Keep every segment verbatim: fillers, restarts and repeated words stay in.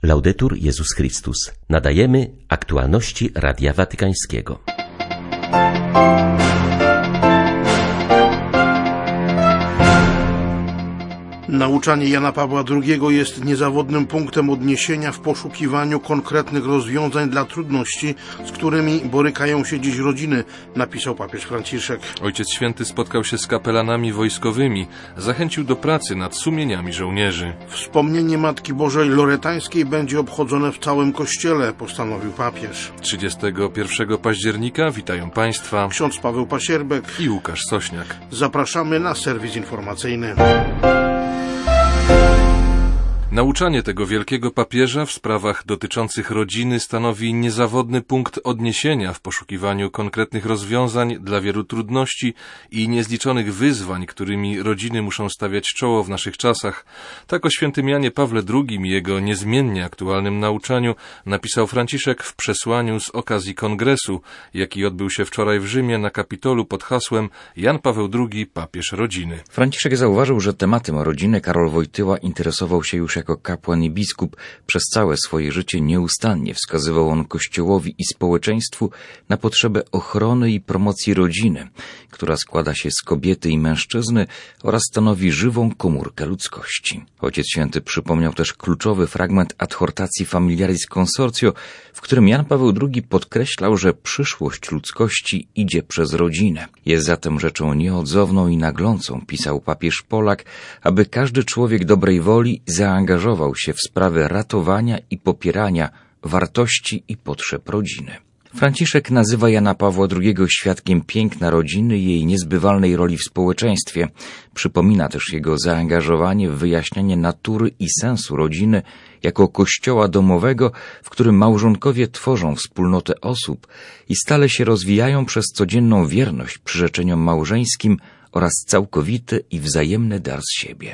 Laudetur Jezus Chrystus. Nadajemy aktualności Radia Watykańskiego. Nauczanie Jana Pawła drugiego jest niezawodnym punktem odniesienia w poszukiwaniu konkretnych rozwiązań dla trudności, z którymi borykają się dziś rodziny, napisał papież Franciszek. Ojciec Święty spotkał się z kapelanami wojskowymi, zachęcił do pracy nad sumieniami żołnierzy. Wspomnienie Matki Bożej Loretańskiej będzie obchodzone w całym Kościele, postanowił papież. trzydziestego pierwszego października witają Państwa Ksiądz Paweł Pasierbek i Łukasz Sośniak. Zapraszamy na serwis informacyjny. Nauczanie tego wielkiego papieża w sprawach dotyczących rodziny stanowi niezawodny punkt odniesienia w poszukiwaniu konkretnych rozwiązań dla wielu trudności i niezliczonych wyzwań, którymi rodziny muszą stawiać czoło w naszych czasach. Tak o świętym Janie Pawle drugim i jego niezmiennie aktualnym nauczaniu napisał Franciszek w przesłaniu z okazji kongresu, jaki odbył się wczoraj w Rzymie na Kapitolu pod hasłem Jan Paweł drugi, papież rodziny. Franciszek zauważył, że tematem rodziny Karol Wojtyła interesował się już jako kapłan i biskup. Przez całe swoje życie nieustannie wskazywał on Kościołowi i społeczeństwu na potrzebę ochrony i promocji rodziny, która składa się z kobiety i mężczyzny oraz stanowi żywą komórkę ludzkości. Ojciec Święty przypomniał też kluczowy fragment Adhortacji Familiaris Consortio, w którym Jan Paweł drugi podkreślał, że przyszłość ludzkości idzie przez rodzinę. Jest zatem rzeczą nieodzowną i naglącą, pisał papież Polak, aby każdy człowiek dobrej woli zaangażował się w sprawy ratowania i popierania wartości i potrzeb rodziny. Franciszek nazywa Jana Pawła drugiego świadkiem piękna rodziny i jej niezbywalnej roli w społeczeństwie. Przypomina też jego zaangażowanie w wyjaśnianie natury i sensu rodziny jako kościoła domowego, w którym małżonkowie tworzą wspólnotę osób i stale się rozwijają przez codzienną wierność przyrzeczeniom małżeńskim oraz całkowity i wzajemny dar z siebie.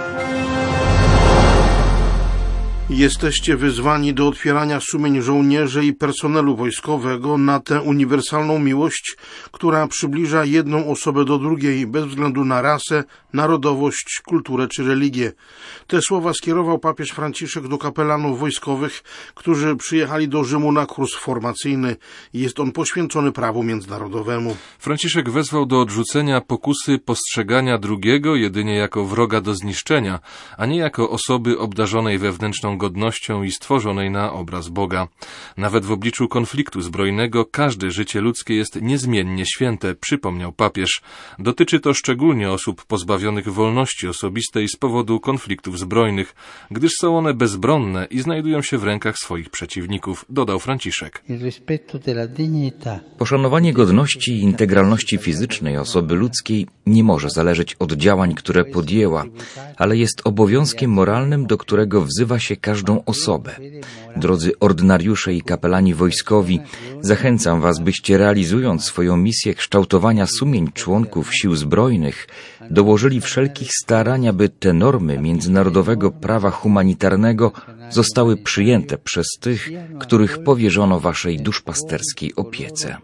Jesteście wyzwani do otwierania sumień żołnierzy i personelu wojskowego na tę uniwersalną miłość, która przybliża jedną osobę do drugiej, bez względu na rasę, narodowość, kulturę czy religię. Te słowa skierował papież Franciszek do kapelanów wojskowych, którzy przyjechali do Rzymu na kurs formacyjny. Jest on poświęcony prawu międzynarodowemu. Franciszek wezwał do odrzucenia pokusy postrzegania drugiego jedynie jako wroga do zniszczenia, a nie jako osoby obdarzonej wewnętrzną godnością i stworzonej na obraz Boga. Nawet w obliczu konfliktu zbrojnego każde życie ludzkie jest niezmiennie święte, przypomniał papież. Dotyczy to szczególnie osób pozbawionych wolności osobistej z powodu konfliktów zbrojnych, gdyż są one bezbronne i znajdują się w rękach swoich przeciwników, dodał Franciszek. Poszanowanie godności i integralności fizycznej osoby ludzkiej nie może zależeć od działań, które podjęła, ale jest obowiązkiem moralnym, do którego wzywa się każdą osobę. Drodzy ordynariusze i kapelani wojskowi, zachęcam was, byście realizując swoją misję kształtowania sumień członków sił zbrojnych, dołożyli wszelkich starań, aby te normy międzynarodowego prawa humanitarnego zostały przyjęte przez tych, których powierzono waszej duszpasterskiej opiece.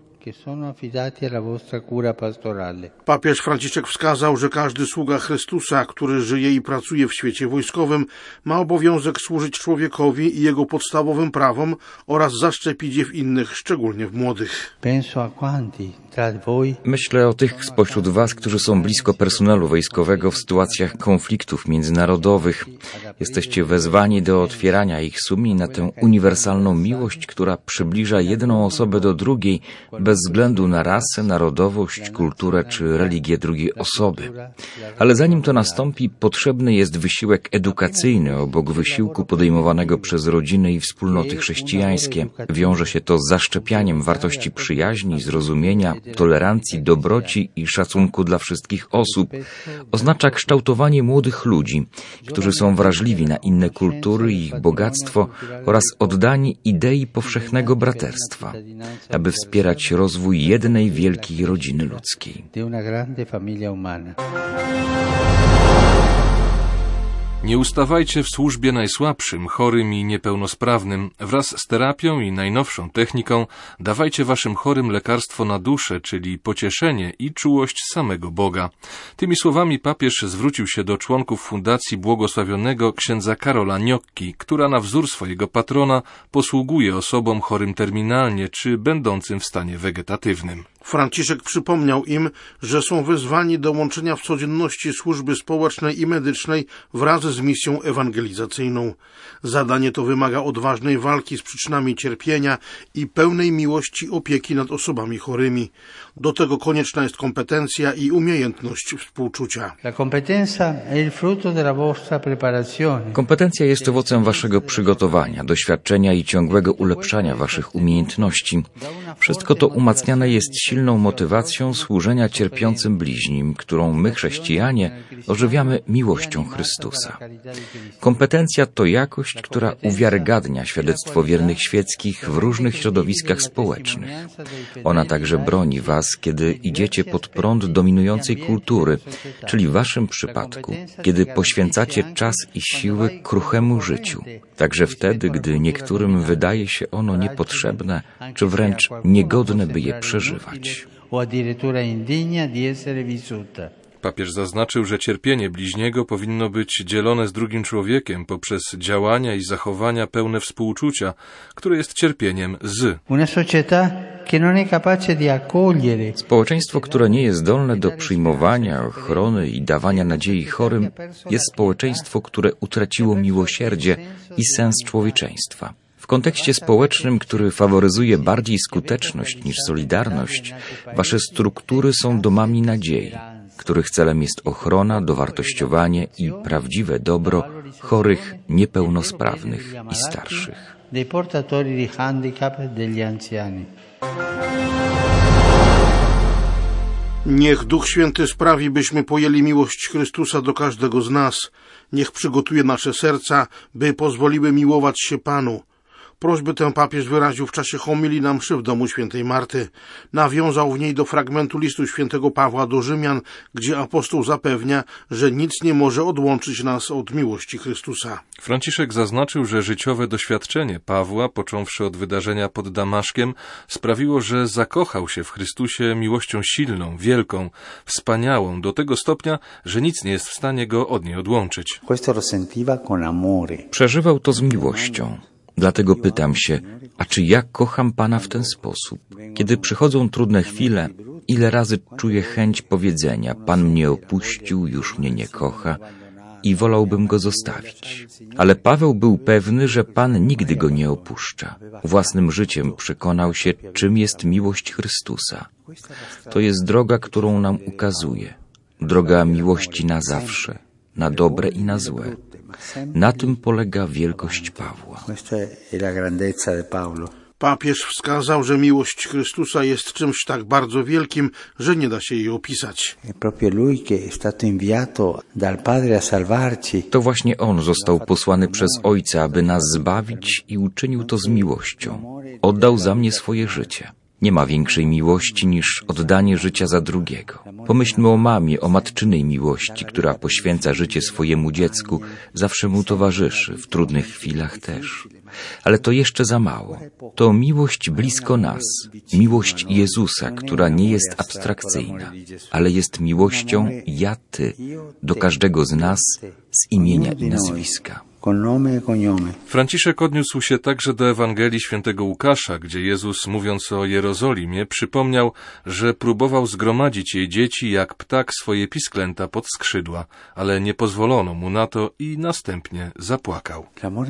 Papież Franciszek wskazał, że każdy sługa Chrystusa, który żyje i pracuje w świecie wojskowym, ma obowiązek służyć człowiekowi i jego podstawowym prawom oraz zaszczepić je w innych, szczególnie w młodych. Myślę o tych spośród was, którzy są blisko personelu wojskowego w sytuacjach konfliktów międzynarodowych. Jesteście wezwani do otwierania ich sumień na tę uniwersalną miłość, która przybliża jedną osobę do drugiej, bez względu na rasę, narodowość, kulturę czy religię drugiej osoby. Ale zanim to nastąpi, potrzebny jest wysiłek edukacyjny obok wysiłku podejmowanego przez rodziny i wspólnoty chrześcijańskie. Wiąże się to z zaszczepianiem wartości przyjaźni, zrozumienia, tolerancji, dobroci i szacunku dla wszystkich osób. Oznacza kształtowanie młodych ludzi, którzy są wrażliwi na inne kultury i ich bogactwo oraz oddani idei powszechnego braterstwa, aby wspierać rozwój jednej wielkiej rodziny ludzkiej. Nie ustawajcie w służbie najsłabszym, chorym i niepełnosprawnym. Wraz z terapią i najnowszą techniką dawajcie waszym chorym lekarstwo na duszę, czyli pocieszenie i czułość samego Boga. Tymi słowami papież zwrócił się do członków Fundacji Błogosławionego księdza Karola Gnocchi, która na wzór swojego patrona posługuje osobom chorym terminalnie czy będącym w stanie wegetatywnym. Franciszek przypomniał im, że są wezwani do łączenia w codzienności służby społecznej i medycznej wraz z misją ewangelizacyjną. Zadanie to wymaga odważnej walki z przyczynami cierpienia i pełnej miłości opieki nad osobami chorymi. Do tego konieczna jest kompetencja i umiejętność współczucia. Kompetencja jest owocem waszego przygotowania, doświadczenia i ciągłego ulepszania waszych umiejętności. Wszystko to umacniane jest silną motywacją służenia cierpiącym bliźnim, którą my, chrześcijanie, ożywiamy miłością Chrystusa. Kompetencja to jakość, która uwiarygadnia świadectwo wiernych świeckich w różnych środowiskach społecznych. Ona także broni was, kiedy idziecie pod prąd dominującej kultury, czyli w waszym przypadku, kiedy poświęcacie czas i siły kruchemu życiu, także wtedy, gdy niektórym wydaje się ono niepotrzebne, czy wręcz niegodne, by je przeżywać. Papież zaznaczył, że cierpienie bliźniego powinno być dzielone z drugim człowiekiem poprzez działania i zachowania pełne współczucia, które jest cierpieniem z. Społeczeństwo, które nie jest zdolne do przyjmowania, ochrony i dawania nadziei chorym, jest społeczeństwo, które utraciło miłosierdzie i sens człowieczeństwa. W kontekście społecznym, który faworyzuje bardziej skuteczność niż solidarność, wasze struktury są domami nadziei, których celem jest ochrona, dowartościowanie i prawdziwe dobro chorych, niepełnosprawnych i starszych. Niech Duch Święty sprawi, byśmy pojęli miłość Chrystusa do każdego z nas. Niech przygotuje nasze serca, by pozwoliły miłować się Panu. Prośbę tę papież wyraził w czasie homilii na mszy w domu świętej Marty. Nawiązał w niej do fragmentu listu świętego Pawła do Rzymian, gdzie apostoł zapewnia, że nic nie może odłączyć nas od miłości Chrystusa. Franciszek zaznaczył, że życiowe doświadczenie Pawła, począwszy od wydarzenia pod Damaszkiem, sprawiło, że zakochał się w Chrystusie miłością silną, wielką, wspaniałą, do tego stopnia, że nic nie jest w stanie go od niej odłączyć. Przeżywał to z miłością. Dlatego pytam się, a czy ja kocham Pana w ten sposób? Kiedy przychodzą trudne chwile, ile razy czuję chęć powiedzenia: Pan mnie opuścił, już mnie nie kocha i wolałbym go zostawić. Ale Paweł był pewny, że Pan nigdy go nie opuszcza. Własnym życiem przekonał się, czym jest miłość Chrystusa. To jest droga, którą nam ukazuje. Droga miłości na zawsze, na dobre i na złe. Na tym polega wielkość Pawła. Papież wskazał, że miłość Chrystusa jest czymś tak bardzo wielkim, że nie da się jej opisać. To właśnie On został posłany przez Ojca, aby nas zbawić, i uczynił to z miłością. Oddał za mnie swoje życie. Nie ma większej miłości niż oddanie życia za drugiego. Pomyślmy o mamie, o matczynej miłości, która poświęca życie swojemu dziecku, zawsze mu towarzyszy, w trudnych chwilach też. Ale to jeszcze za mało. To miłość blisko nas, miłość Jezusa, która nie jest abstrakcyjna, ale jest miłością ja-ty do każdego z nas z imienia i nazwiska. Franciszek odniósł się także do Ewangelii świętego Łukasza, gdzie Jezus, mówiąc o Jerozolimie, przypomniał, że próbował zgromadzić jej dzieci jak ptak swoje pisklęta pod skrzydła, ale nie pozwolono mu na to i następnie zapłakał.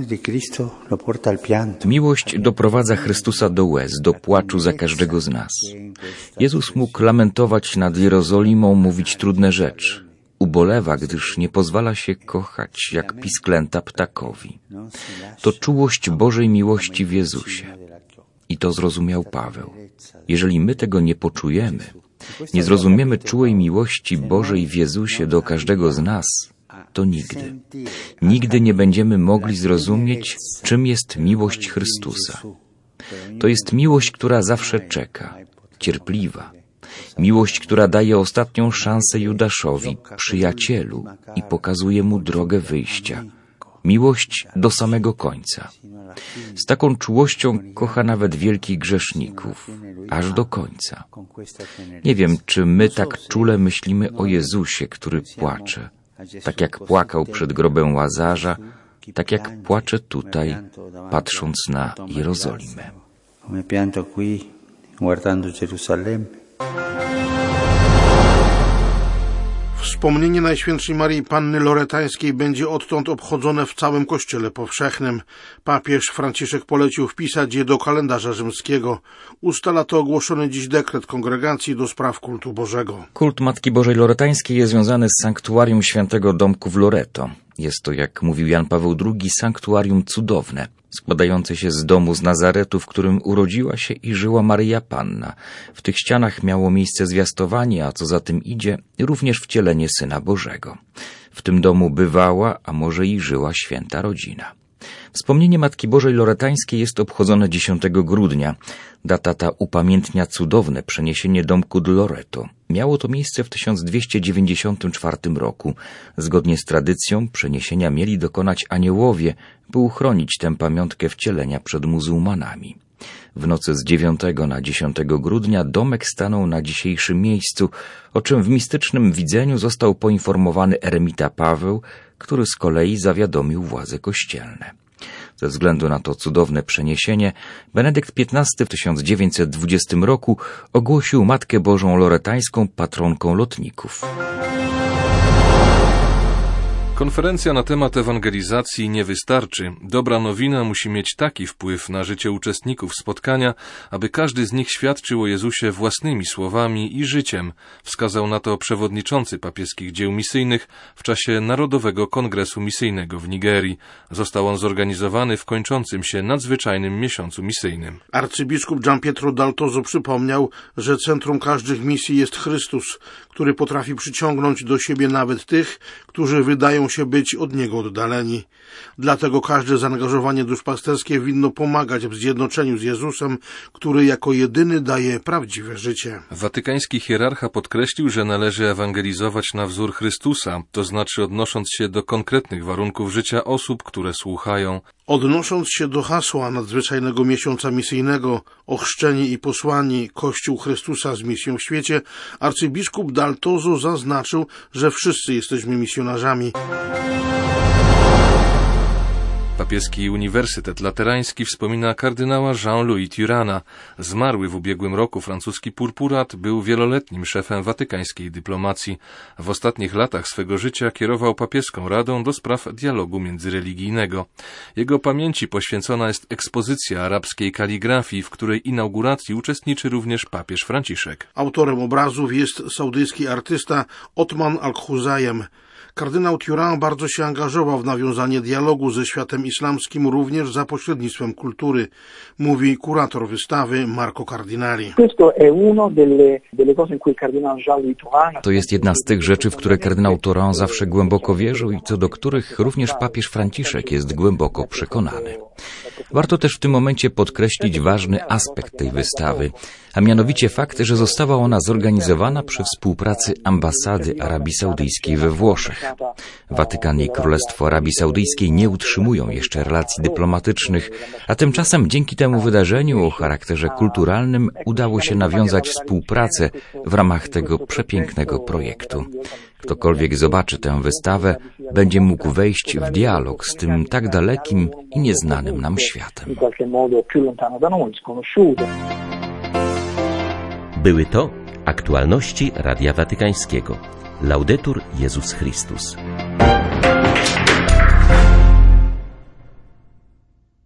Miłość doprowadza Chrystusa do łez, do płaczu za każdego z nas. Jezus mógł lamentować nad Jerozolimą, mówić trudne rzeczy. Ubolewa, gdyż nie pozwala się kochać jak pisklęta ptakowi. To czułość Bożej miłości w Jezusie. I to zrozumiał Paweł. Jeżeli my tego nie poczujemy, nie zrozumiemy czułej miłości Bożej w Jezusie do każdego z nas, to nigdy, nigdy nie będziemy mogli zrozumieć, czym jest miłość Chrystusa. To jest miłość, która zawsze czeka, cierpliwa, Miłość, która daje ostatnią szansę Judaszowi, przyjacielu, i pokazuje mu drogę wyjścia. Miłość do samego końca. Z taką czułością kocha nawet wielkich grzeszników, aż do końca. Nie wiem, czy my tak czule myślimy o Jezusie, który płacze, tak jak płakał przed grobem Łazarza, tak jak płacze tutaj, patrząc na Jerozolimę. Wspomnienie Najświętszej Maryi Panny Loretańskiej będzie odtąd obchodzone w całym Kościele powszechnym. Papież Franciszek polecił wpisać je do kalendarza rzymskiego. Ustala to ogłoszony dziś dekret Kongregacji do Spraw Kultu Bożego. Kult Matki Bożej Loretańskiej jest związany z sanktuarium Świętego Domku w Loreto. Jest to, jak mówił Jan Paweł drugi, sanktuarium cudowne, składające się z domu z Nazaretu, w którym urodziła się i żyła Maryja Panna. W tych ścianach miało miejsce zwiastowanie, a co za tym idzie, również wcielenie Syna Bożego. W tym domu bywała, a może i żyła święta rodzina. Wspomnienie Matki Bożej Loretańskiej jest obchodzone dziesiątego grudnia. Data ta upamiętnia cudowne przeniesienie domku do Loreto. Miało to miejsce w tysiąc dwieście dziewięćdziesiątym czwartym roku. Zgodnie z tradycją przeniesienia mieli dokonać aniołowie, by uchronić tę pamiątkę wcielenia przed muzułmanami. W nocy z dziewiątego na dziesiątego grudnia domek stanął na dzisiejszym miejscu, o czym w mistycznym widzeniu został poinformowany eremita Paweł, który z kolei zawiadomił władze kościelne. Ze względu na to cudowne przeniesienie, Benedykt piętnasty w tysiąc dziewięćset dwudziestym roku ogłosił Matkę Bożą Loretańską patronką lotników. Konferencja na temat ewangelizacji nie wystarczy. Dobra nowina musi mieć taki wpływ na życie uczestników spotkania, aby każdy z nich świadczył o Jezusie własnymi słowami i życiem, wskazał na to przewodniczący papieskich dzieł misyjnych w czasie Narodowego Kongresu Misyjnego w Nigerii. Został on zorganizowany w kończącym się nadzwyczajnym miesiącu misyjnym. Arcybiskup Gianpietro Daltozo przypomniał, że centrum każdych misji jest Chrystus, który potrafi przyciągnąć do siebie nawet tych, którzy wydają się być od Niego oddaleni. Dlatego każde zaangażowanie duszpasterskie winno pomagać w zjednoczeniu z Jezusem, który jako jedyny daje prawdziwe życie. Watykański hierarcha podkreślił, że należy ewangelizować na wzór Chrystusa, to znaczy odnosząc się do konkretnych warunków życia osób, które słuchają. Odnosząc się do hasła nadzwyczajnego miesiąca misyjnego, ochrzczeni i posłani Kościół Chrystusa z misją w świecie, arcybiskup Daltozo zaznaczył, że wszyscy jesteśmy misjonarzami. Papieski Uniwersytet Laterański wspomina kardynała Jean-Louis Turana. Zmarły w ubiegłym roku francuski purpurat był wieloletnim szefem watykańskiej dyplomacji. W ostatnich latach swego życia kierował papieską radą do spraw dialogu międzyreligijnego. Jego pamięci poświęcona jest ekspozycja arabskiej kaligrafii, w której inauguracji uczestniczy również papież Franciszek. Autorem obrazów jest saudyjski artysta Othman Al-Khuzajem. Kardynał Turan bardzo się angażował w nawiązanie dialogu ze światem islamskim również za pośrednictwem kultury, mówi kurator wystawy Marco Cardinali. To jest jedna z tych rzeczy, w które kardynał Turan zawsze głęboko wierzył i co do których również papież Franciszek jest głęboko przekonany. Warto też w tym momencie podkreślić ważny aspekt tej wystawy, a mianowicie fakt, że została ona zorganizowana przy współpracy ambasady Arabii Saudyjskiej we Włoszech. Watykan i Królestwo Arabii Saudyjskiej nie utrzymują jeszcze relacji dyplomatycznych, a tymczasem dzięki temu wydarzeniu o charakterze kulturalnym udało się nawiązać współpracę w ramach tego przepięknego projektu. Ktokolwiek zobaczy tę wystawę, będzie mógł wejść w dialog z tym tak dalekim i nieznanym nam światem. Były to aktualności Radia Watykańskiego. Laudetur Jezus Chrystus.